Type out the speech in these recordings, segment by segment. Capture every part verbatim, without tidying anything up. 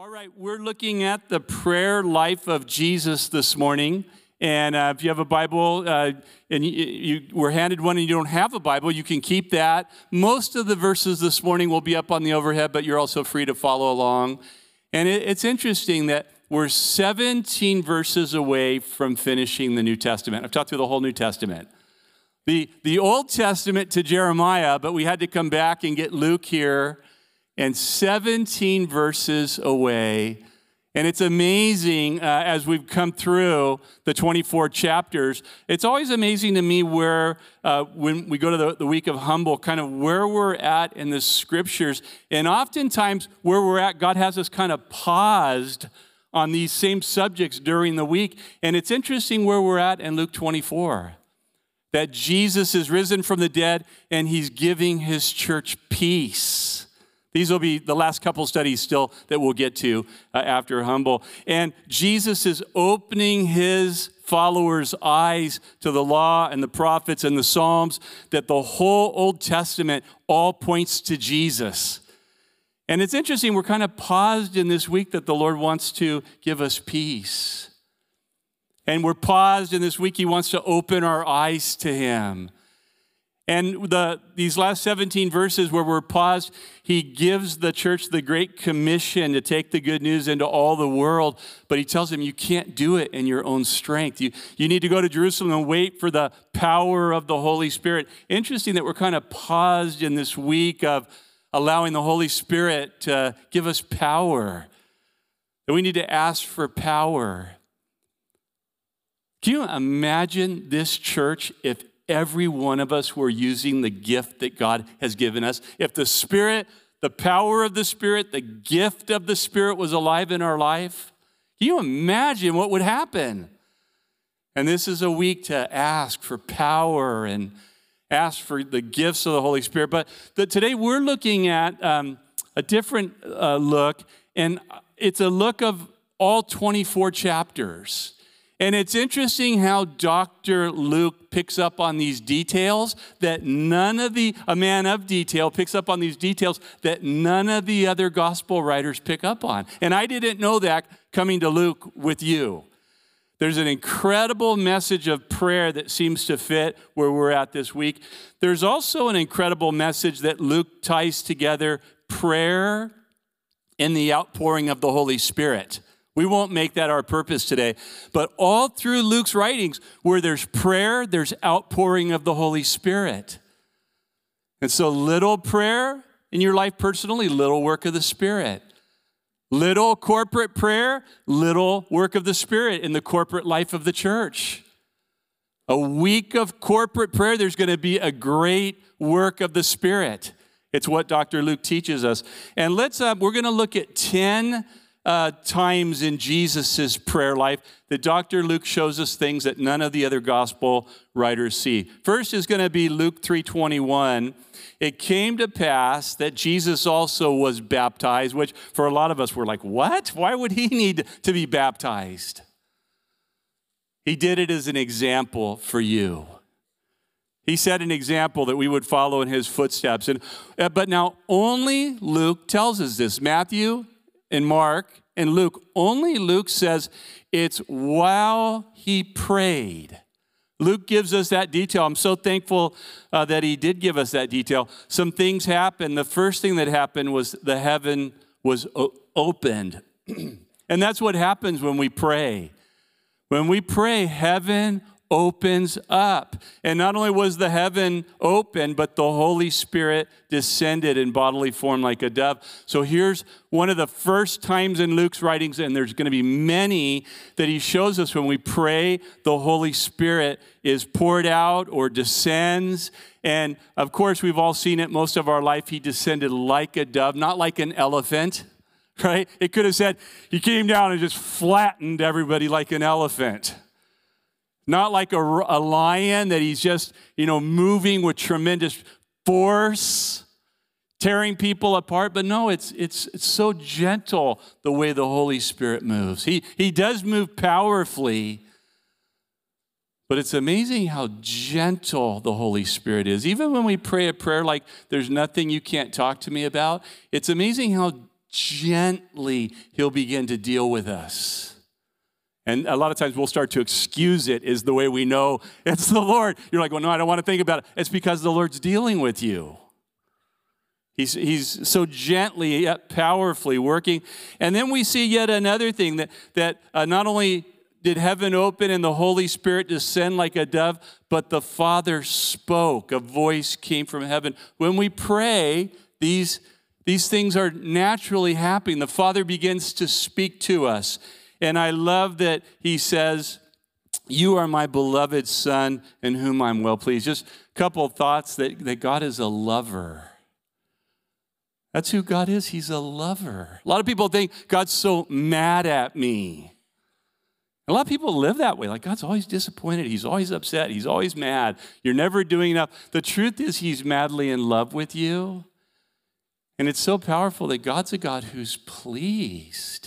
All right, we're looking at the prayer life of Jesus this morning. And uh, if you have a Bible uh, and you, you were handed one and you don't have a Bible, you can keep that. Most of the verses this morning will be up on the overhead, but you're also free to follow along. And it, it's interesting that we're seventeen verses away from finishing the New Testament. I've talked through the whole New Testament. The, the Old Testament to Jeremiah, but we had to come back and get Luke here, and seventeen verses away. And it's amazing uh, as we've come through the twenty-four chapters. It's always amazing to me where, uh, when we go to the, the week of Humble, kind of where we're at in the scriptures. And oftentimes where we're at, God has us kind of paused on these same subjects during the week. And it's interesting where we're at in Luke twenty-four, that Jesus is risen from the dead and he's giving his church peace. These will be the last couple studies still that we'll get to uh, after Humble. And Jesus is opening his followers' eyes to the law and the prophets and the Psalms, that the whole Old Testament all points to Jesus. And it's interesting, we're kind of paused in this week that the Lord wants to give us peace. And we're paused in this week, he wants to open our eyes to him. And the, these last seventeen verses where we're paused, he gives the church the Great Commission to take the good news into all the world. But he tells them you can't do it in your own strength. You, you need to go to Jerusalem and wait for the power of the Holy Spirit. Interesting that we're kind of paused in this week of allowing the Holy Spirit to give us power. That we need to ask for power. Can you imagine this church if every one of us were using the gift that God has given us? If the Spirit, the power of the Spirit, the gift of the Spirit was alive in our life, can you imagine what would happen? And this is a week to ask for power and ask for the gifts of the Holy Spirit. But the, today we're looking at um, a different uh, look, and it's a look of all twenty-four chapters. And it's interesting how Doctor Luke picks up on these details that none of the, a man of detail picks up on these details that none of the other gospel writers pick up on. And I didn't know that coming to Luke with you. There's an incredible message of prayer that seems to fit where we're at this week. There's also an incredible message that Luke ties together prayer and the outpouring of the Holy Spirit. We won't make that our purpose today. But all through Luke's writings, where there's prayer, there's outpouring of the Holy Spirit. And so little prayer in your life personally, little work of the Spirit. Little corporate prayer, little work of the Spirit in the corporate life of the church. A week of corporate prayer, there's going to be a great work of the Spirit. It's what Doctor Luke teaches us. And let's, uh, we're going to look at ten Uh, times in Jesus' prayer life that Doctor Luke shows us things that none of the other gospel writers see. First is going to be Luke three twenty-one. It came to pass that Jesus also was baptized, which for a lot of us, we're like, what? Why would he need to be baptized? He did it as an example for you. He set an example that we would follow in his footsteps. And uh, but now only Luke tells us this. Matthew and Mark and Luke, only Luke says it's while he prayed. Luke gives us that detail. I'm so thankful uh, that he did give us that detail. Some things happened. The first thing that happened was the heaven was o- opened. And that's what happens when we pray. When we pray, heaven opens up. And not only was the heaven open, but the Holy Spirit descended in bodily form like a dove. So here's one of the first times in Luke's writings, and there's going to be many, that he shows us when we pray, the Holy Spirit is poured out or descends. And of course, we've all seen it most of our life. He descended like a dove, not like an elephant, right? It could have said he came down and just flattened everybody like an elephant. Not like a, a lion that he's just, you know, moving with tremendous force, tearing people apart. But no, it's it's it's so gentle the way the Holy Spirit moves. He he does move powerfully, but it's amazing how gentle the Holy Spirit is. Even when we pray a prayer like there's nothing you can't talk to me about, it's amazing how gently he'll begin to deal with us. And a lot of times we'll start to excuse it is the way we know it's the Lord. You're like, well, no, I don't want to think about it. It's because the Lord's dealing with you. He's, he's so gently yet powerfully working. And then we see yet another thing that, that uh, not only did heaven open and the Holy Spirit descend like a dove, but the Father spoke. A voice came from heaven. When we pray, these, these things are naturally happening. The Father begins to speak to us. And I love that he says, you are my beloved Son in whom I'm well pleased. Just a couple of thoughts that, that God is a lover. That's who God is. He's a lover. A lot of people think God's so mad at me. A lot of people live that way. Like, God's always disappointed. He's always upset. He's always mad. You're never doing enough. The truth is he's madly in love with you. And it's so powerful that God's a God who's pleased.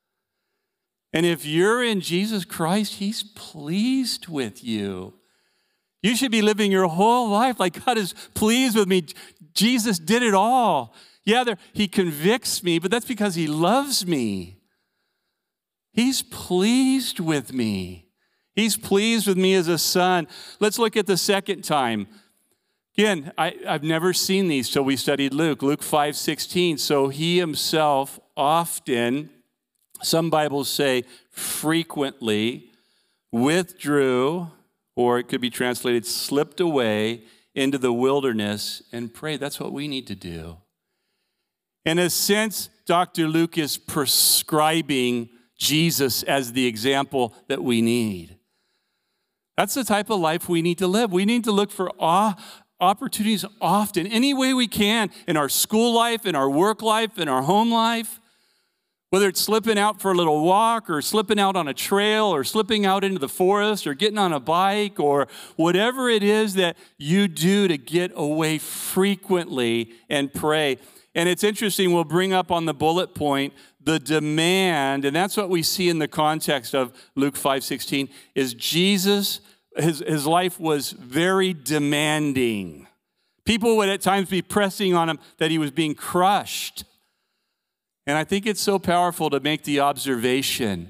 And if you're in Jesus Christ, he's pleased with you. You should be living your whole life like God is pleased with me. Jesus did it all. Yeah, there, he convicts me, but that's because he loves me. He's pleased with me. He's pleased with me as a son. Let's look at the second time. Again, I, I've never seen these till we studied Luke. Luke five sixteen. So he himself often, some Bibles say frequently, withdrew, or it could be translated, slipped away into the wilderness and prayed. That's what we need to do. In a sense, Doctor Luke is prescribing Jesus as the example that we need. That's the type of life we need to live. We need to look for opportunities often, any way we can, in our school life, in our work life, in our home life. Whether it's slipping out for a little walk or slipping out on a trail or slipping out into the forest or getting on a bike or whatever it is that you do to get away frequently and pray. And it's interesting, we'll bring up on the bullet point the demand, and that's what we see in the context of Luke five sixteen, is Jesus, his, his life was very demanding. People would at times be pressing on him that he was being crushed. And I think it's so powerful to make the observation.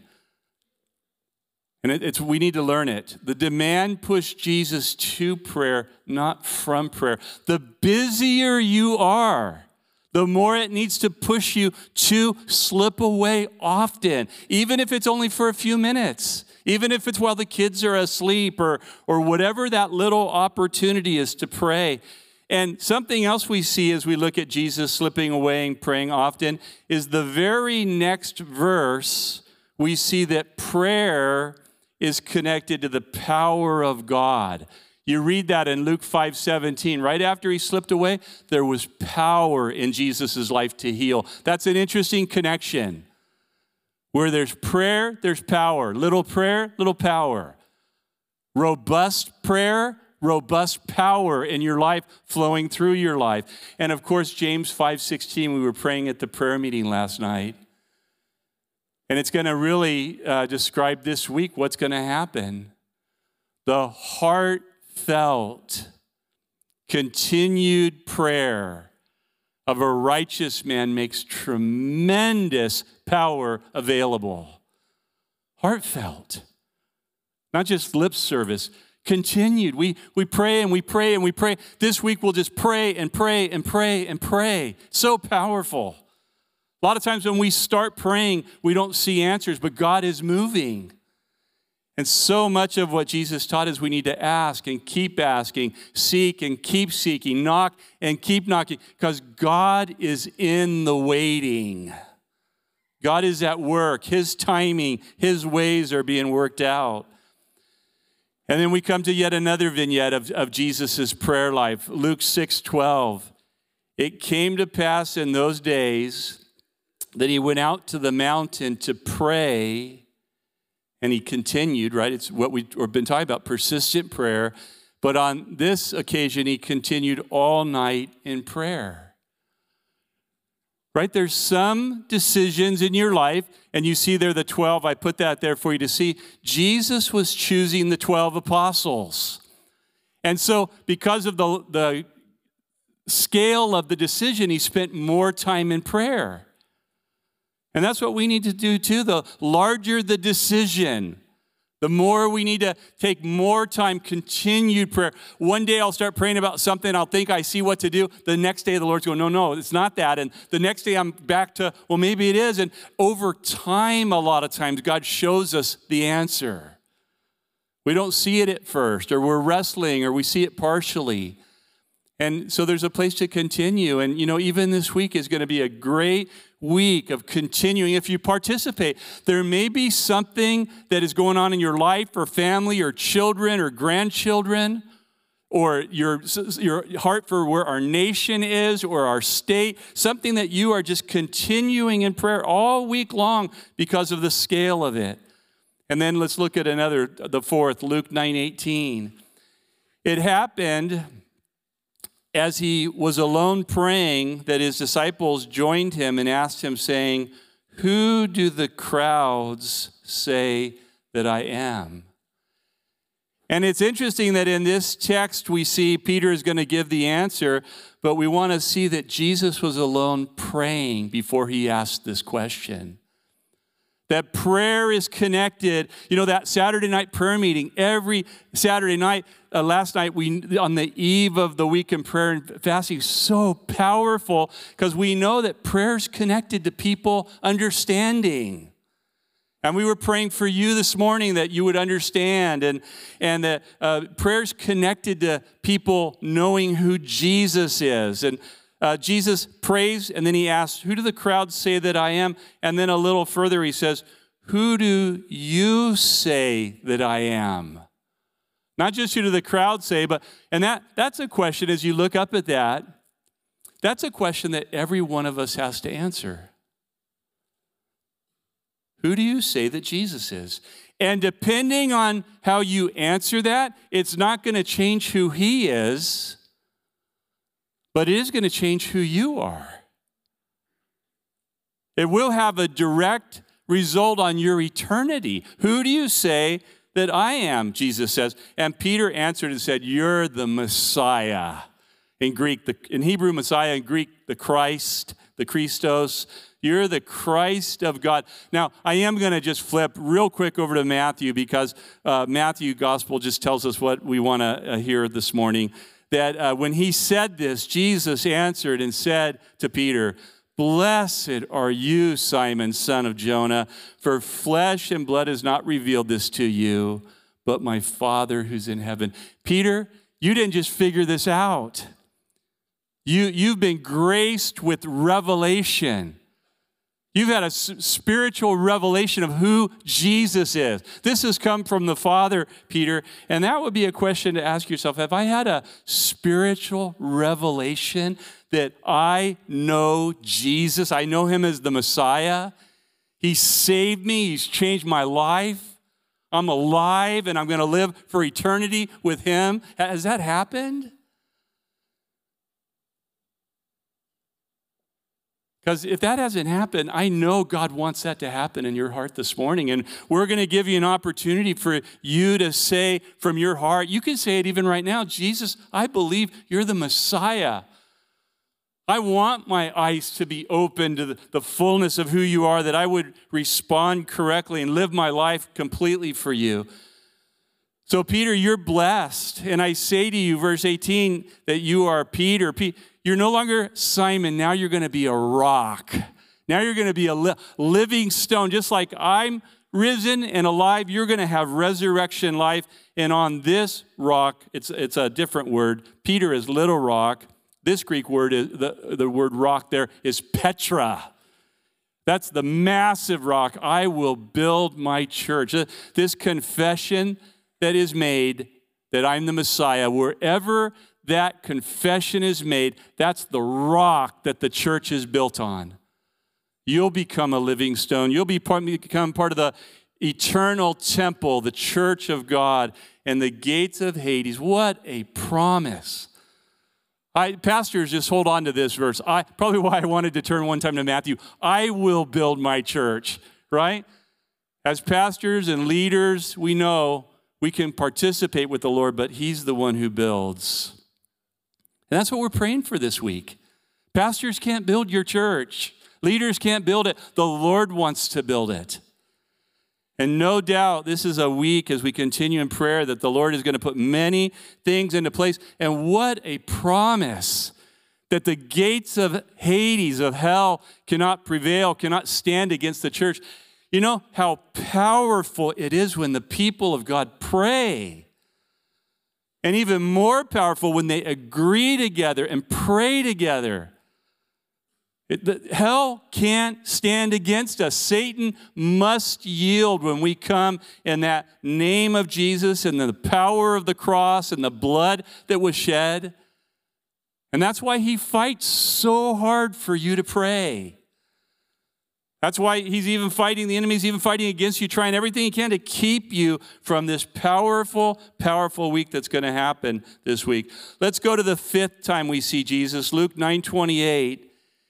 And it, it's we need to learn it. The demand pushed Jesus to prayer, not from prayer. The busier you are, the more it needs to push you to slip away often, even if it's only for a few minutes, even if it's while the kids are asleep or, or whatever that little opportunity is to pray. And something else we see as we look at Jesus slipping away and praying often is the very next verse, we see that prayer is connected to the power of God. You read that in Luke five seventeen. Right after he slipped away, there was power in Jesus' life to heal. That's an interesting connection. Where there's prayer, there's power. Little prayer, little power. Robust prayer, robust power in your life flowing through your life. And of course, James five sixteen, we were praying at the prayer meeting last night. And it's going to really uh, describe this week what's going to happen. The heartfelt, continued prayer of a righteous man makes tremendous power available. Heartfelt, not just lip service. Continued. We, we pray and we pray and we pray. This week we'll just pray and pray and pray and pray. So powerful. A lot of times when we start praying, we don't see answers, but God is moving. And so much of what Jesus taught is we need to ask and keep asking, seek and keep seeking, knock and keep knocking, because God is in the waiting. God is at work. His timing, his ways are being worked out. And then we come to yet another vignette of, of Jesus' prayer life. Luke six twelve. It came to pass in those days that he went out to the mountain to pray, and he continued, right? It's what we've been talking about, persistent prayer. But on this occasion, he continued all night in prayer. Right? There's some decisions in your life, and you see there the twelve. I put that there for you to see. Jesus was choosing the twelve apostles. And so because of the, the scale of the decision, he spent more time in prayer. And that's what we need to do too. The larger the decision, the more we need to take more time, continued prayer. One day I'll start praying about something. I'll think I see what to do. The next day the Lord's going, no, no, it's not that. And the next day I'm back to, well, maybe it is. And over time, a lot of times, God shows us the answer. We don't see it at first, or we're wrestling, or we see it partially. And so there's a place to continue. And, you know, even this week is going to be a great week of continuing. If you participate, there may be something that is going on in your life or family or children or grandchildren, or your, your heart for where our nation is or our state, something that you are just continuing in prayer all week long because of the scale of it. And then let's look at another, the fourth, Luke nine eighteen. It happened as he was alone praying that his disciples joined him and asked him, saying, "Who do the crowds say that I am?" And it's interesting that in this text we see Peter is going to give the answer, but we want to see that Jesus was alone praying before he asked this question. That prayer is connected. You know, that Saturday night prayer meeting, every Saturday night, uh, last night, we on the eve of the week in prayer and fasting, so powerful because we know that prayer is connected to people understanding. And we were praying for you this morning that you would understand, and, and that uh, prayer is connected to people knowing who Jesus is. And Uh, Jesus prays, and then he asks, "Who do the crowds say that I am?" And then a little further he says, "Who do you say that I am?" Not just who do the crowds say, but, and that that's a question as you look up at that, that's a question that every one of us has to answer. Who do you say that Jesus is? And depending on how you answer that, it's not going to change who he is, but it is going to change who you are. It will have a direct result on your eternity. Who do you say that I am, Jesus says. And Peter answered and said, "You're the Messiah." In Greek, the, in Hebrew, Messiah, in Greek, the Christ, the Christos. You're the Christ of God. Now, I am going to just flip real quick over to Matthew because uh, Matthew Gospel just tells us what we want to uh, hear this morning. That uh, when he said this, Jesus answered and said to Peter, "Blessed are you, Simon, son of Jonah, for flesh and blood has not revealed this to you, but my Father who's in heaven." Peter, you didn't just figure this out. You, you've been graced with revelation. You've had a spiritual revelation of who Jesus is. This has come from the Father, Peter. And that would be a question to ask yourself. Have I had a spiritual revelation that I know Jesus? I know him as the Messiah. He saved me. He's changed my life. I'm alive and I'm going to live for eternity with him. Has that happened? Because if that hasn't happened, I know God wants that to happen in your heart this morning. And we're going to give you an opportunity for you to say from your heart, you can say it even right now, "Jesus, I believe you're the Messiah. I want my eyes to be open to the, the fullness of who you are, that I would respond correctly and live my life completely for you." So Peter, you're blessed. And I say to you, verse eighteen, that you are Peter. Peter You're no longer Simon. Now you're going to be a rock. Now you're going to be a li- living stone. Just like I'm risen and alive, you're going to have resurrection life. And on this rock, it's, it's a different word. Peter is little rock. This Greek word, is the, the word rock there is Petra. That's the massive rock. I will build my church. This confession that is made that I'm the Messiah, wherever that confession is made, that's the rock that the church is built on. You'll become a living stone. You'll be part, become part of the eternal temple, the church of God, and the gates of Hades. What a promise. I, pastors, just hold on to this verse. I, probably why I wanted to turn one time to Matthew. I will build my church, right? As pastors and leaders, we know we can participate with the Lord, but he's the one who builds. And that's what we're praying for this week. Pastors can't build your church. Leaders can't build it. The Lord wants to build it. And no doubt this is a week as we continue in prayer that the Lord is going to put many things into place. And what a promise that the gates of Hades, of hell, cannot prevail, cannot stand against the church. You know how powerful it is when the people of God pray. And even more powerful when they agree together and pray together. It, the, hell can't stand against us. Satan must yield when we come in that name of Jesus and the power of the cross and the blood that was shed. And that's why he fights so hard for you to pray. That's why he's even fighting, the enemy's even fighting against you, trying everything he can to keep you from this powerful, powerful week that's going to happen this week. Let's go to the fifth time we see Jesus, Luke nine twenty-eight.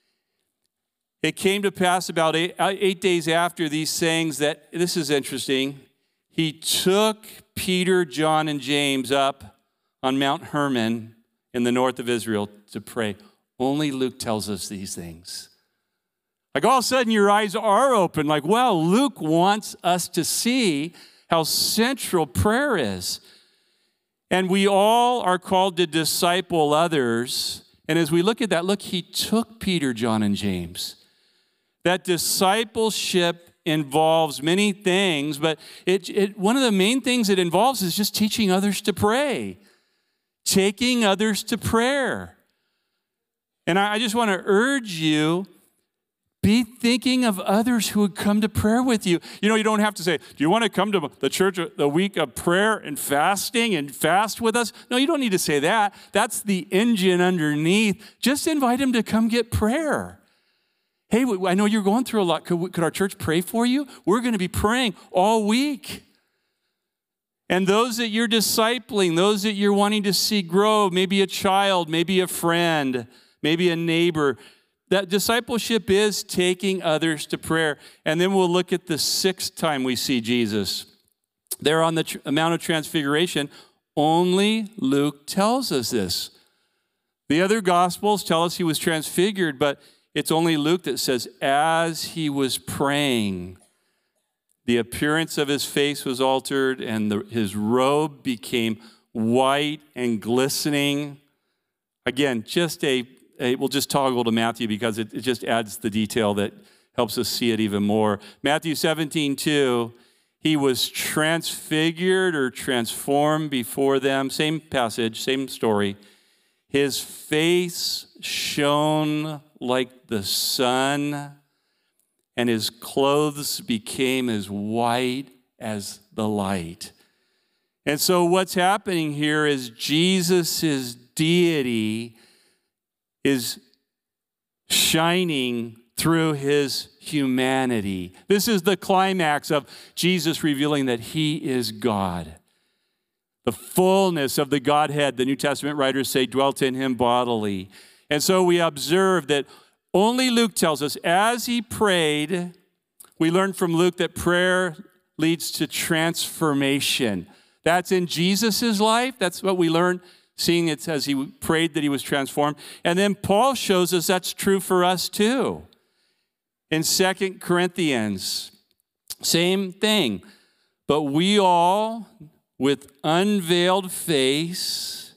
It came to pass about eight, eight days after these sayings that, this is interesting, he took Peter, John, and James up on Mount Hermon in the north of Israel to pray. Only Luke tells us these things. Like all of a sudden your eyes are open, like, well, Luke wants us to see how central prayer is. And we all are called to disciple others. And as we look at that, look, he took Peter, John, and James. That discipleship involves many things, but it, it, one of the main things it involves is just teaching others to pray, taking others to prayer. And I, I just want to urge you, be thinking of others who would come to prayer with you. You know, you don't have to say, do you want to come to the church the week of prayer and fasting and fast with us? No, you don't need to say that. That's the engine underneath. Just invite them to come get prayer. Hey, I know you're going through a lot. Could, could our church pray for you? We're going to be praying all week. And those that you're discipling, those that you're wanting to see grow, maybe a child, maybe a friend, maybe a neighbor, that discipleship is taking others to prayer. And then we'll look at the sixth time we see Jesus. There on the Mount of Transfiguration, only Luke tells us this. The other Gospels tell us he was transfigured, but it's only Luke that says, as he was praying, the appearance of his face was altered and the, his robe became white and glistening. Again, just a, a we'll just toggle to Matthew because it, it just adds the detail that helps us see it even more. Matthew seventeen two, he was transfigured or transformed before them. Same passage, same story. His face shone like the sun, and his clothes became as white as the light. And so what's happening here is Jesus' deity is shining through his humanity. This is the climax of Jesus revealing that he is God. The fullness of the Godhead, the New Testament writers say, dwelt in him bodily. And so we observe that only Luke tells us, as he prayed, we learn from Luke that prayer leads to transformation. That's in Jesus' life. That's what we learn, seeing it as he prayed that he was transformed. And then Paul shows us that's true for us too. In Second Corinthians, same thing. But we all, with unveiled face,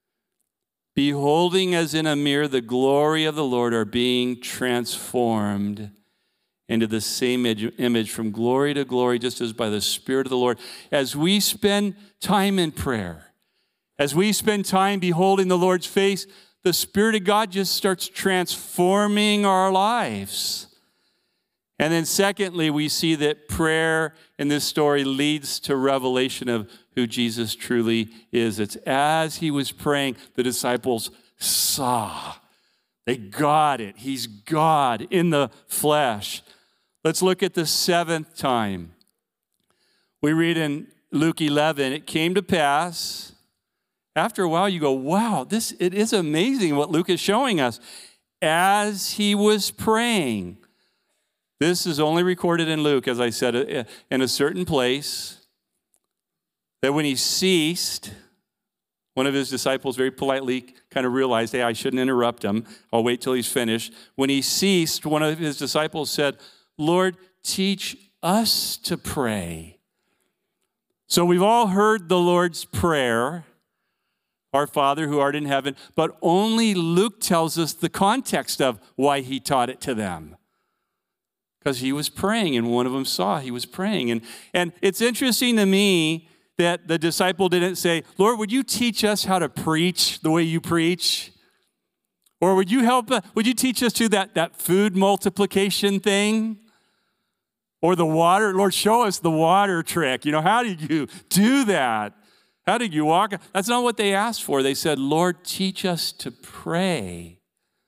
beholding as in a mirror the glory of the Lord, are being transformed into the same image from glory to glory, just as by the Spirit of the Lord. As we spend time in prayer, as we spend time beholding the Lord's face, the Spirit of God just starts transforming our lives. And then secondly, we see that prayer in this story leads to revelation of who Jesus truly is. It's as he was praying, the disciples saw. They got it. He's God in the flesh. Let's look at the seventh time. We read in Luke eleven, it came to pass. After a while, you go, wow, this it is amazing what Luke is showing us. As he was praying. This is only recorded in Luke, as I said, in a certain place, that when he ceased, One of his disciples very politely kind of realized, hey, I shouldn't interrupt him. I'll wait till he's finished. When he ceased, one of his disciples said, Lord, teach us to pray. So we've all heard the Lord's Prayer, our Father who art in heaven, but only Luke tells us the context of why he taught it to them. Because he was praying, and one of them saw he was praying. And, and it's interesting to me that the disciple didn't say, Lord, would you teach us how to preach the way you preach? Or would you help, uh, would you teach us to that, that food multiplication thing? Or the water, Lord, show us the water trick. You know, how did you do that? How did you walk? That's not what they asked for. They said, Lord, teach us to pray.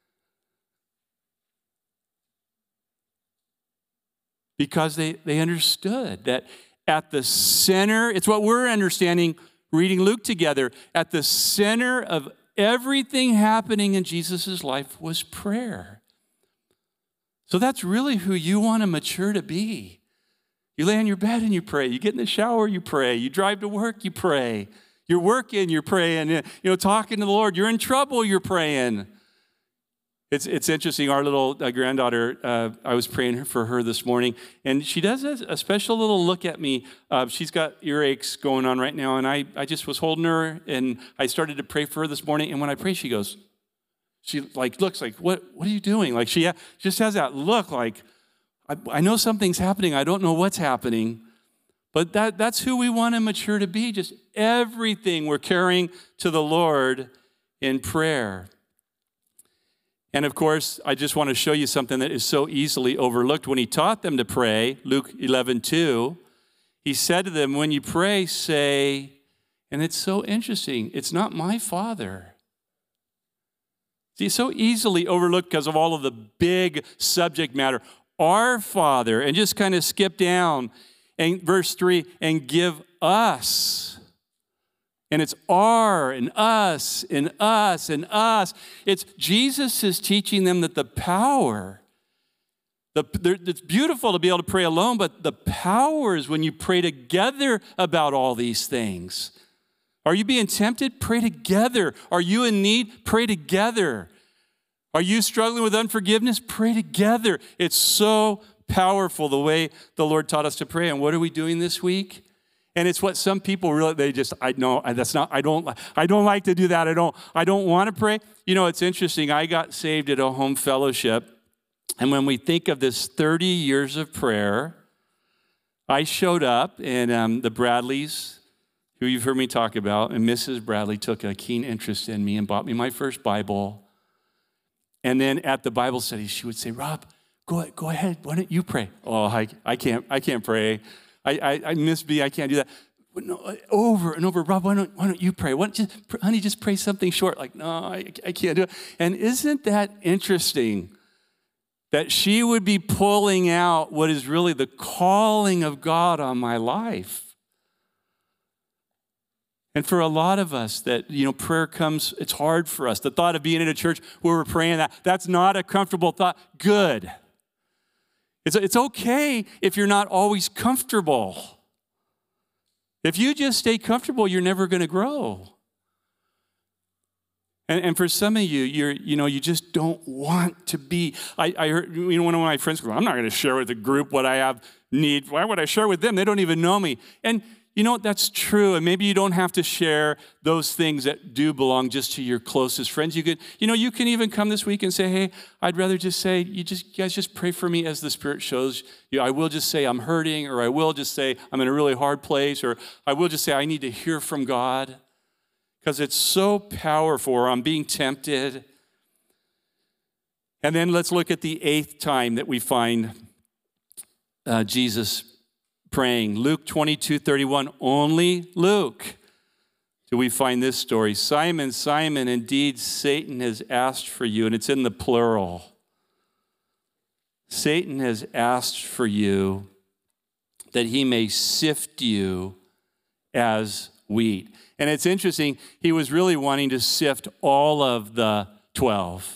Because they, they understood that at the center, it's what we're understanding reading Luke together, at the center of everything happening in Jesus' life was prayer. So that's really who you want to mature to be. You lay on your bed and you pray. You get in the shower, you pray. You drive to work, you pray. You're working, you're praying. You know, talking to the Lord. You're in trouble, you're praying. It's it's interesting. Our little uh, granddaughter, uh, I was praying for her this morning, and she does a, a special little look at me. Uh, she's got earaches going on right now, and I, I just was holding her, and I started to pray for her this morning, and when I pray, she goes, she like looks like, what What are you doing? Like she ha- just has that look like, I, I know something's happening. I don't know what's happening, but that that's who we want to mature to be. Just everything we're carrying to the Lord in prayer. And of course, I just want to show you something that is so easily overlooked. When he taught them to pray, Luke eleven two, he said to them, when you pray, say, and it's so interesting, it's not my Father. See, it's so easily overlooked because of all of the big subject matter. Our Father, and just kind of skip down, and verse three, and give us. And it's our and us and us and us. It's Jesus is teaching them that the power, the, it's beautiful to be able to pray alone, but the power is when you pray together about all these things. Are you being tempted? Pray together. Are you in need? Pray together. Are you struggling with unforgiveness? Pray together. It's so powerful the way the Lord taught us to pray. And what are we doing this week? And it's what some people really, they just, I know, that's not, I don't, I don't like to do that. I don't, I don't want to pray. You know, it's interesting. I got saved at a home fellowship. And when we think of this thirty years of prayer, I showed up, and um, the Bradleys, who you've heard me talk about, and Missus Bradley took a keen interest in me and bought me my first Bible. And then at the Bible study, she would say, Rob, go, go ahead. Why don't you pray? Oh, I, I can't, I can't pray. I, I, I miss B, I can't do that. But no, over and over, Rob, why don't, why don't you pray? Why don't just, honey, just pray something short. Like, no, I, I can't do it. And isn't that interesting that she would be pulling out what is really the calling of God on my life? And for a lot of us that, you know, prayer comes, it's hard for us. The thought of being in a church where we're praying that, that's not a comfortable thought. Good. It's, it's okay if you're not always comfortable. If you just stay comfortable, you're never going to grow. And, and for some of you, you're, you know, you just don't want to be. I, I heard, you know, one of my friends go, I'm not going to share with the group what I have need. Why would I share with them? They don't even know me. And you know, that's true. And maybe you don't have to share those things that do belong just to your closest friends. You could, you know, you can even come this week and say, hey, I'd rather just say, you just, you guys just pray for me as the Spirit shows you. I will just say I'm hurting, or I will just say I'm in a really hard place, or I will just say I need to hear from God. Because it's so powerful, or I'm being tempted. And then let's look at the eighth time that we find uh, Jesus praying. Luke twenty-two thirty-one, only Luke do we find this story. Simon, Simon, indeed Satan has asked for you, and it's in the plural. Satan has asked for you that he may sift you as wheat. And it's interesting, he was really wanting to sift all of the twelve.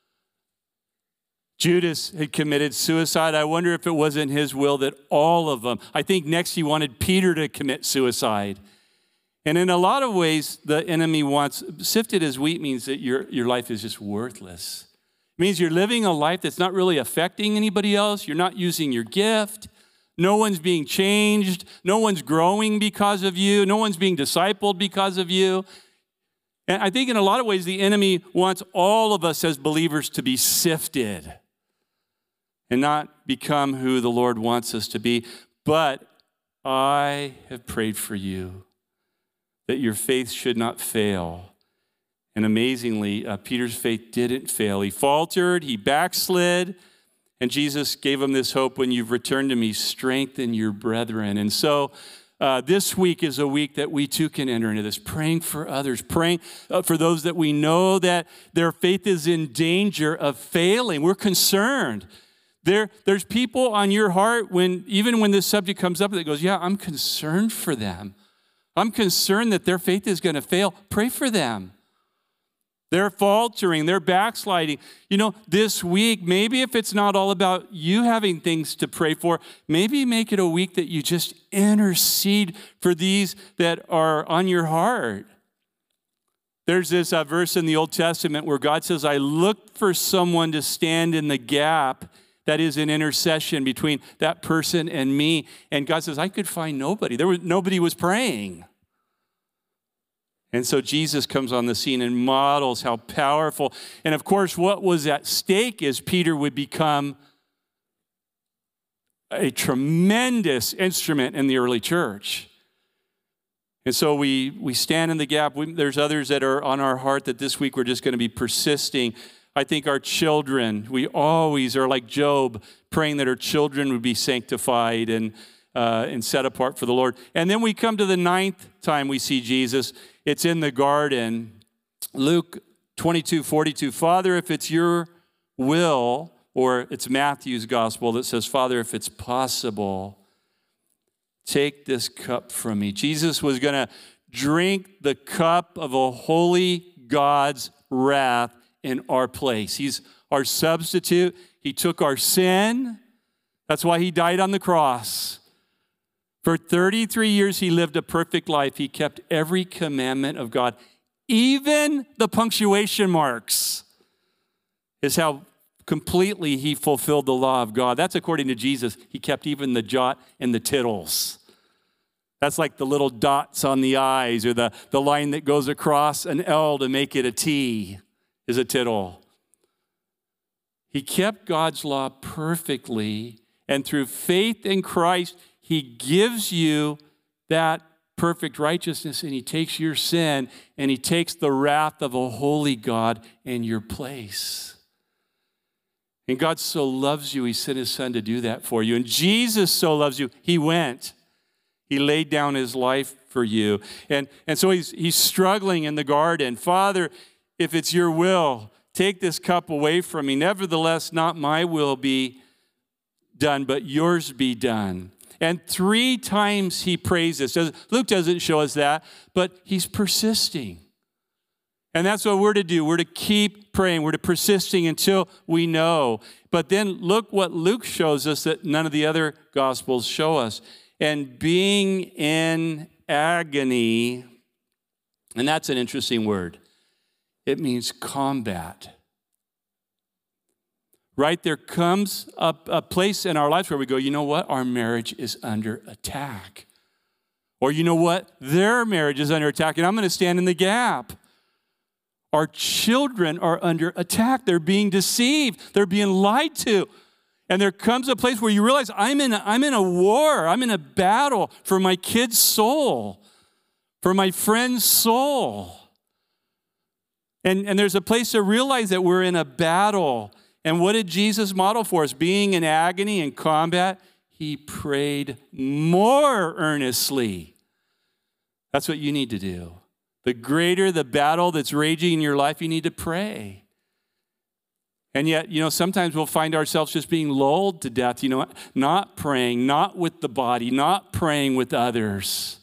Judas had committed suicide. I wonder if it wasn't his will that all of them. I think next he wanted Peter to commit suicide. And in a lot of ways, the enemy wants, sifted as wheat means that your, your life is just worthless. It means you're living a life that's not really affecting anybody else. You're not using your gift. No one's being changed. No one's growing because of you. No one's being discipled because of you. And I think in a lot of ways, the enemy wants all of us as believers to be sifted and not become who the Lord wants us to be. But I have prayed for you that your faith should not fail. And amazingly, uh, Peter's faith didn't fail. He faltered, he backslid, and Jesus gave him this hope: when you've returned to me, strengthen your brethren. And so uh, this week is a week that we too can enter into this, praying for others, praying uh, for those that we know that their faith is in danger of failing. We're concerned. There, there's people on your heart, when even when this subject comes up, that goes, yeah, I'm concerned for them. I'm concerned that their faith is going to fail. Pray for them. They're faltering. They're backsliding. You know, this week, maybe if it's not all about you having things to pray for, maybe make it a week that you just intercede for these that are on your heart. There's this uh, verse in the Old Testament where God says, I look for someone to stand in the gap. That is an intercession between that person and me. And God says, I could find nobody. There was nobody was praying. And so Jesus comes on the scene and models how powerful. And of course, what was at stake is Peter would become a tremendous instrument in the early church. And so we, we stand in the gap. We, there's others that are on our heart that this week we're just going to be persisting. I think our children, we always are like Job, praying that our children would be sanctified and, uh, and set apart for the Lord. And then we come to the ninth time we see Jesus. It's in the garden. Luke twenty-two forty-two. Father, if it's your will, or it's Matthew's gospel that says, Father, if it's possible, take this cup from me. Jesus was going to drink the cup of a holy God's wrath in our place. He's our substitute. He took our sin. That's why he died on the cross. For thirty-three years, he lived a perfect life. He kept every commandment of God, even the punctuation marks, is how completely he fulfilled the law of God. That's according to Jesus. He kept even the jot and the tittles. That's like the little dots on the I's, or the, the line that goes across an L to make it a T is a tittle. He kept God's law perfectly, and through faith in Christ, he gives you that perfect righteousness, and he takes your sin, and he takes the wrath of a holy God in your place. And God so loves you, he sent his son to do that for you. And Jesus so loves you, he went. He laid down his life for you. And, and so he's, he's struggling in the garden. Father, if it's your will, take this cup away from me. Nevertheless, not my will be done, but yours be done. And three times he prays this. Luke doesn't show us that, but he's persisting. And that's what we're to do. We're to keep praying. We're to persisting until we know. But then look what Luke shows us that none of the other Gospels show us. And being in agony, and that's an interesting word. It means combat. Right? There comes a, a place in our lives where we go, you know what? Our marriage is under attack. Or you know what? Their marriage is under attack, and I'm going to stand in the gap. Our children are under attack. They're being deceived. They're being lied to. And there comes a place where you realize I'm in a, I'm in a war. I'm in a battle for my kid's soul, for my friend's soul. And, and there's a place to realize that we're in a battle. And what did Jesus model for us? Being in agony and combat, he prayed more earnestly. That's what you need to do. The greater the battle that's raging in your life, you need to pray. And yet, you know, sometimes we'll find ourselves just being lulled to death, you know, not praying, not with the body, not praying with others.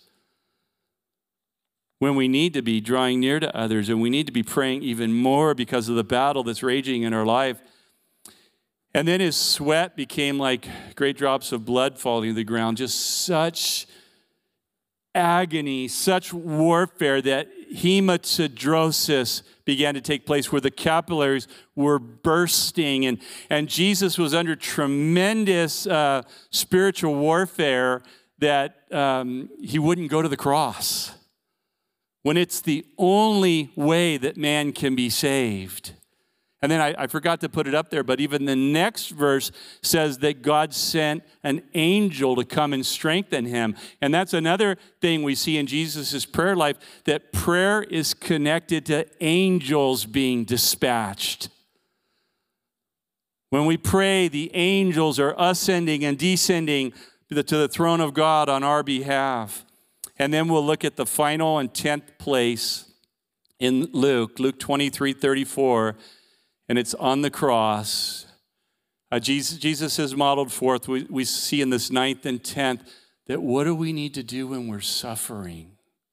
When we need to be drawing near to others, and we need to be praying even more because of the battle that's raging in our life. And then his sweat became like great drops of blood falling to the ground, just such agony, such warfare that hematidrosis began to take place where the capillaries were bursting. And, and Jesus was under tremendous uh, spiritual warfare that um, he wouldn't go to the cross when it's the only way that man can be saved. And then I, I forgot to put it up there, but even the next verse says that God sent an angel to come and strengthen him. And that's another thing we see in Jesus' prayer life, that prayer is connected to angels being dispatched. When we pray, the angels are ascending and descending to the, to the throne of God on our behalf. And then we'll look at the final and tenth place in Luke, Luke twenty-three thirty-four. And it's on the cross. Uh, Jesus, Jesus has modeled forth, we, we see in this ninth and tenth, that what do we need to do when we're suffering?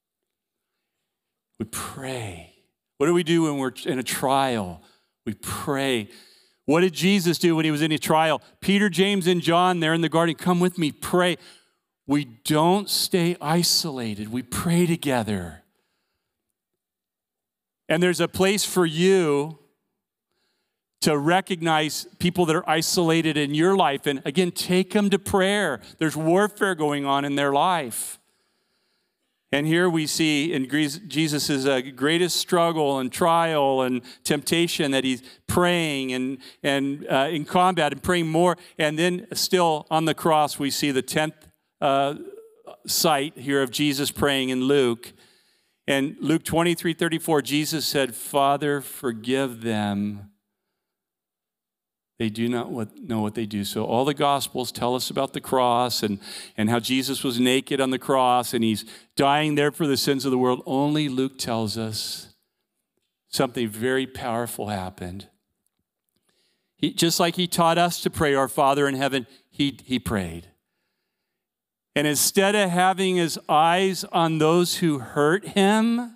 We pray. What do we do when we're in a trial? We pray. What did Jesus do when he was in a trial? Peter, James, and John, they're in the garden. Come with me, pray. We don't stay isolated. We pray together. And there's a place for you to recognize people that are isolated in your life. And again, take them to prayer. There's warfare going on in their life. And here we see in Jesus' uh, greatest struggle and trial and temptation that he's praying and, and uh, in combat and praying more. And then still on the cross, we see the tenth uh, sight here of Jesus praying in Luke. And Luke twenty-three thirty-four, Jesus said, Father, forgive them. They do not what, know what they do. So all the Gospels tell us about the cross and, and how Jesus was naked on the cross and he's dying there for the sins of the world. Only Luke tells us something very powerful happened. He, just like he taught us to pray, our Father in heaven, he, he prayed. And instead of having his eyes on those who hurt him,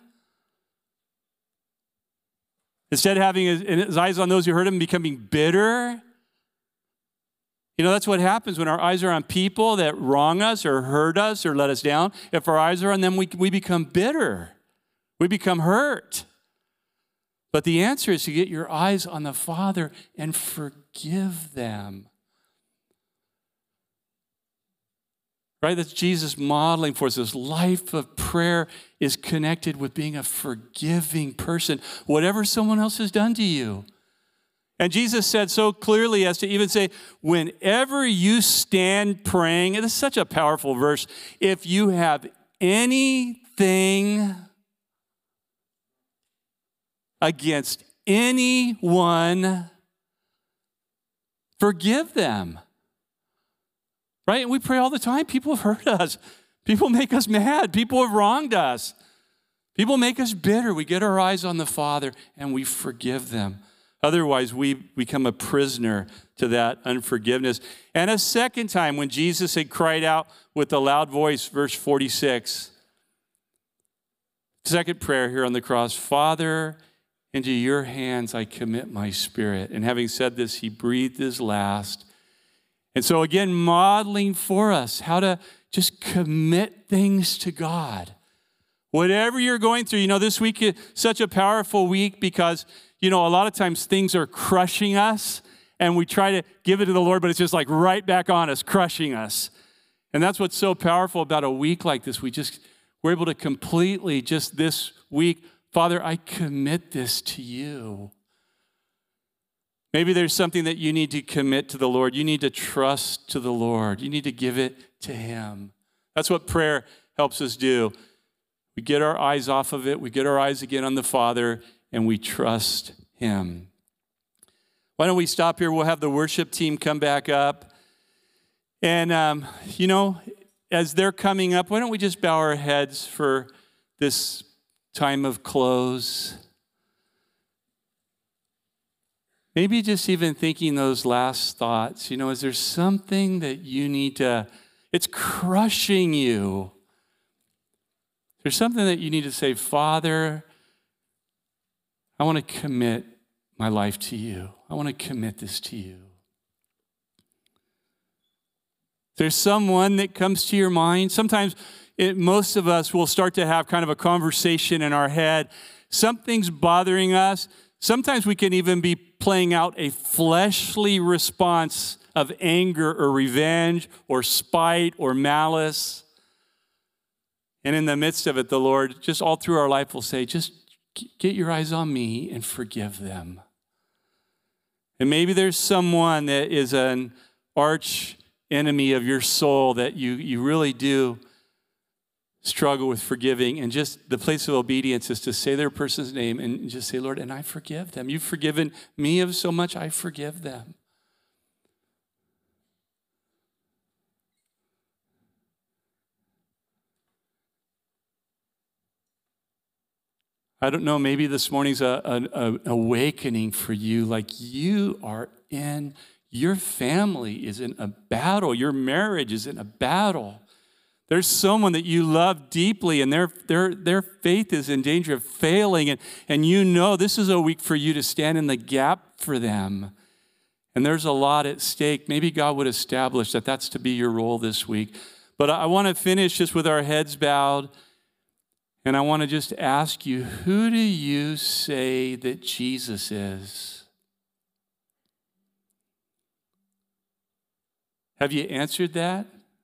instead of having his, his eyes on those who hurt him and becoming bitter, you know, that's what happens when our eyes are on people that wrong us or hurt us or let us down. If our eyes are on them, we, we become bitter. We become hurt. But the answer is to get your eyes on the Father and forgive them. Right? That's Jesus modeling for us. This life of prayer is connected with being a forgiving person, whatever someone else has done to you. And Jesus said so clearly as to even say, whenever you stand praying, and it's such a powerful verse, if you have anything against anyone, forgive them. Right? And we pray all the time. People have hurt us. People make us mad. People have wronged us. People make us bitter. We get our eyes on the Father and we forgive them. Otherwise, we become a prisoner to that unforgiveness. And a second time, when Jesus had cried out with a loud voice, verse forty-six, second prayer here on the cross, Father, into your hands I commit my spirit. And having said this, he breathed his last. And so again, modeling for us how to just commit things to God. Whatever you're going through, you know, this week is such a powerful week because, you know, a lot of times things are crushing us and we try to give it to the Lord, but it's just like right back on us, crushing us. And that's what's so powerful about a week like this. We just, we're able to completely just this week, Father, I commit this to you. Maybe there's something that you need to commit to the Lord. You need to trust to the Lord. You need to give it to him. That's what prayer helps us do. We get our eyes off of it. We get our eyes again on the Father, and we trust him. Why don't we stop here? We'll have the worship team come back up. And, um, you know, as they're coming up, why don't we just bow our heads for this time of close? Maybe just even thinking those last thoughts, you know, is there something that you need to, it's crushing you. There's something that you need to say, Father, I want to commit my life to you. I want to commit this to you. There's someone that comes to your mind. Sometimes it, most of us will start to have kind of a conversation in our head. Something's bothering us. Sometimes we can even be playing out a fleshly response of anger or revenge or spite or malice. And in the midst of it, the Lord, just all through our life, will say, just get your eyes on me and forgive them. And maybe there's someone that is an arch enemy of your soul that you, you really do struggle with forgiving. And just the place of obedience is to say their person's name and just say, Lord, and I forgive them. You've forgiven me of so much, I forgive them. I don't know, maybe this morning's a, a, a awakening for you, like you are in, your family is in a battle, your marriage is in a battle. There's someone that you love deeply and their, their, their faith is in danger of failing, and, and you know this is a week for you to stand in the gap for them. And there's a lot at stake. Maybe God would establish that that's to be your role this week. But I want to finish just with our heads bowed. And I want to just ask you, who do you say that Jesus is? Have you answered that?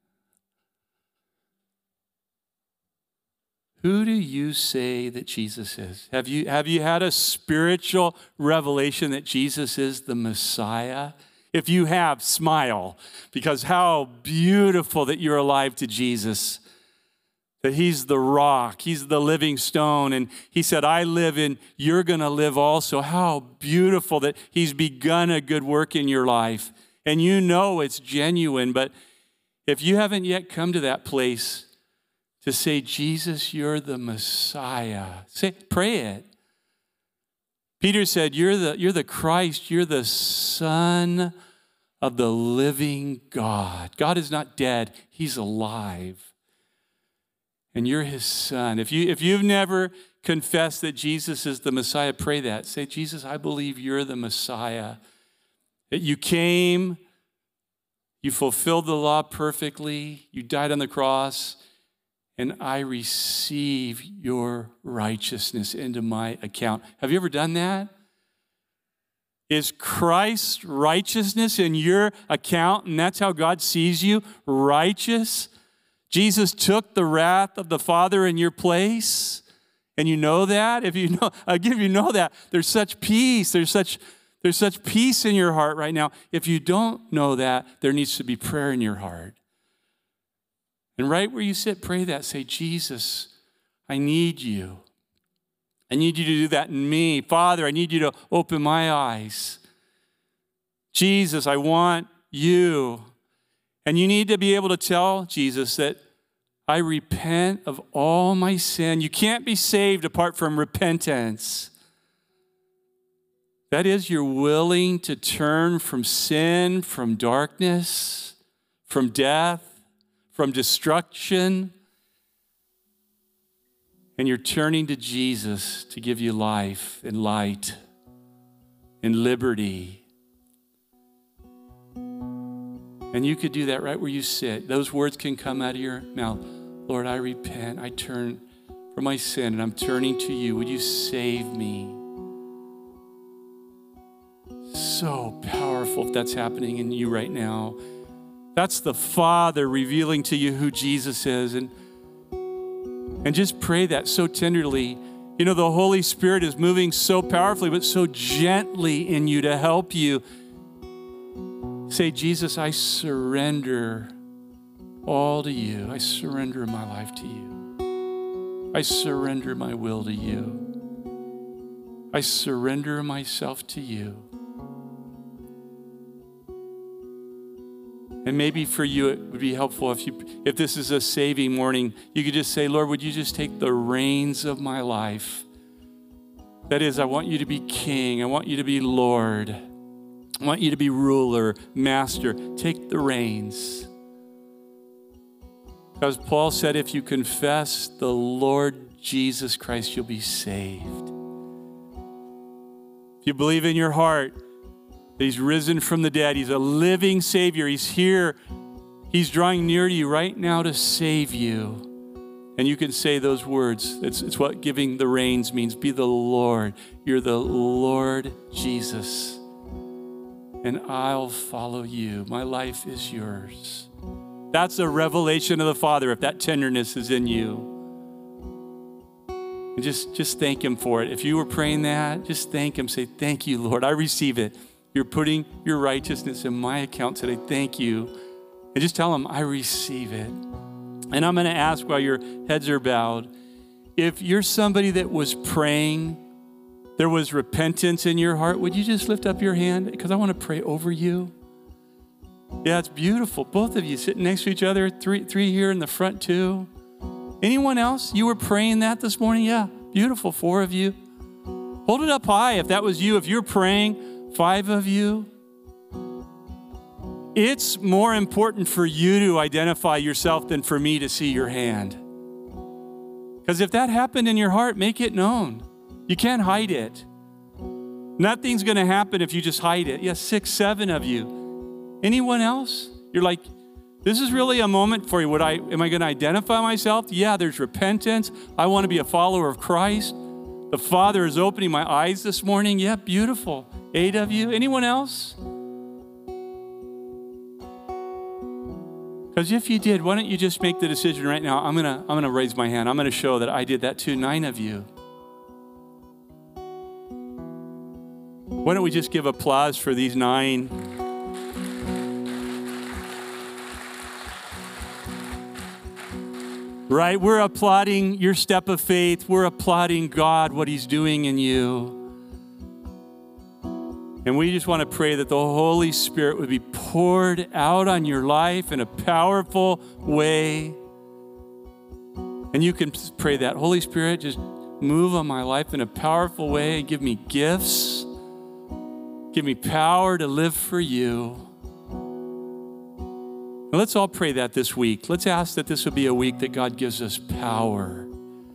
Who do you say that Jesus is? Have you, have you had a spiritual revelation that Jesus is the Messiah? If you have, smile, because how beautiful that you're alive to Jesus. That he's the rock, he's the living stone. And he said, I live and you're going to live also. How beautiful that he's begun a good work in your life. And you know it's genuine. But if you haven't yet come to that place to say, Jesus, you're the Messiah, say, pray it. Peter said, you're the, you're the Christ, you're the Son of the living God. God is not dead, he's alive. And you're his son. If, you, if you've never confessed that Jesus is the Messiah, pray that. Say, Jesus, I believe you're the Messiah. That you came, you fulfilled the law perfectly, you died on the cross, and I receive your righteousness into my account. Have you ever done that? Is Christ's righteousness in your account, and that's how God sees you, righteous? Jesus took the wrath of the Father in your place, and you know that. If you know, I give you know that. There's such peace. There's such, there's such peace in your heart right now. If you don't know that, there needs to be prayer in your heart. And right where you sit, pray that. Say, Jesus, I need you. I need you to do that in me. Father, I need you to open my eyes. Jesus, I want you. And you need to be able to tell Jesus that I repent of all my sin. You can't be saved apart from repentance. That is, you're willing to turn from sin, from darkness, from death, from destruction, and you're turning to Jesus to give you life and light and liberty. And you could do that right where you sit. Those words can come out of your mouth. Lord, I repent. I turn from my sin, and I'm turning to you. Would you save me? So powerful if that's happening in you right now. That's the Father revealing to you who Jesus is. And, and just pray that so tenderly. You know, the Holy Spirit is moving so powerfully, but so gently in you to help you. Say, Jesus, I surrender all to you. I surrender my life to you. I surrender my will to you. I surrender myself to you. And maybe for you, it would be helpful if you, if this is a saving morning, you could just say, Lord, would you just take the reins of my life? That is, I want you to be king. I want you to be Lord. I want you to be ruler, master. Take the reins. Because Paul said, if you confess the Lord Jesus Christ, you'll be saved. If you believe in your heart that he's risen from the dead, he's a living Savior, he's here, he's drawing near to you right now to save you. And you can say those words. It's, it's what giving the reins means. Be the Lord. You're the Lord Jesus. And I'll follow you. My life is yours. That's a revelation of the Father if that tenderness is in you. And just, just thank him for it. If you were praying that, just thank him. Say, thank you, Lord. I receive it. You're putting your righteousness in my account today. Thank you. And just tell him, I receive it. And I'm going to ask while your heads are bowed, if you're somebody that was praying, there was repentance in your heart, would you just lift up your hand? Because I want to pray over you. Yeah, it's beautiful. Both of you sitting next to each other, three, three here in the front too. Anyone else? You were praying that this morning? Yeah, beautiful. Four of you. Hold it up high if that was you. If you're praying, five of you. It's more important for you to identify yourself than for me to see your hand. Because if that happened in your heart, make it known. You can't hide it. Nothing's going to happen if you just hide it. Yes, six, seven of you. Anyone else? You're like, this is really a moment for you. Would I, am I going to identify myself? Yeah, there's repentance. I want to be a follower of Christ. The Father is opening my eyes this morning. Yeah, beautiful. Eight of you. Anyone else? Because if you did, why don't you just make the decision right now? I'm going to I'm going to raise my hand. I'm going to show that I did that too. Nine of you. Why don't we just give applause for these nine? Right? We're applauding your step of faith. We're applauding God, what he's doing in you. And we just want to pray that the Holy Spirit would be poured out on your life in a powerful way. And you can pray that. Holy Spirit, just move on my life in a powerful way and give me gifts. Give me power to live for you. And let's all pray that this week. Let's ask that this would be a week that God gives us power.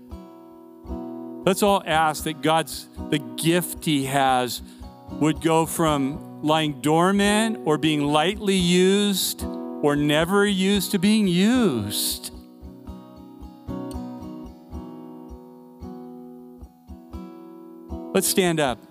Let's all ask that God's, the gift he has would go from lying dormant or being lightly used or never used to being used. Let's stand up.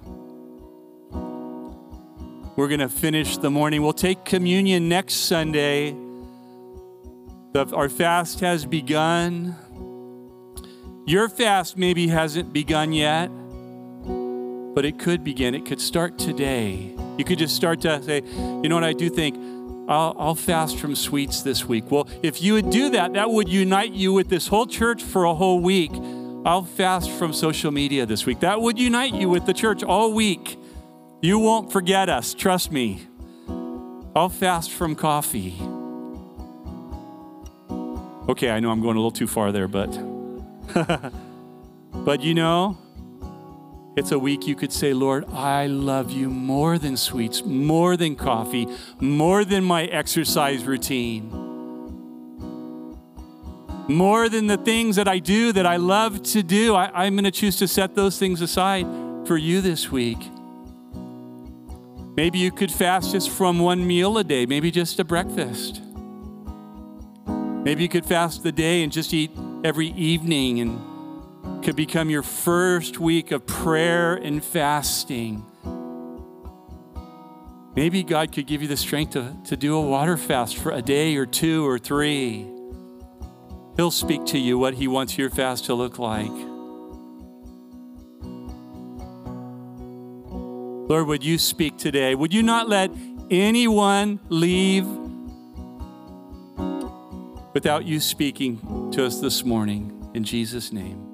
We're going to finish the morning. We'll take communion next Sunday. The, our fast has begun. Your fast maybe hasn't begun yet, but it could begin. It could start today. You could just start to say, you know what, I do think I'll, I'll fast from sweets this week. Well, if you would do that, that would unite you with this whole church for a whole week. I'll fast from social media this week. That would unite you with the church all week. You won't forget us, trust me. I'll fast from coffee. Okay, I know I'm going a little too far there, but but you know, it's a week you could say, Lord, I love you more than sweets, more than coffee, more than my exercise routine, more than the things that I do that I love to do. I, I'm going to choose to set those things aside for you this week. Maybe you could fast just from one meal a day, maybe just a breakfast. Maybe you could fast the day and just eat every evening, and could become your first week of prayer and fasting. Maybe God could give you the strength to, to do a water fast for a day or two or three. He'll speak to you what he wants your fast to look like. Lord, would you speak today? Would you not let anyone leave without you speaking to us this morning? In Jesus' name.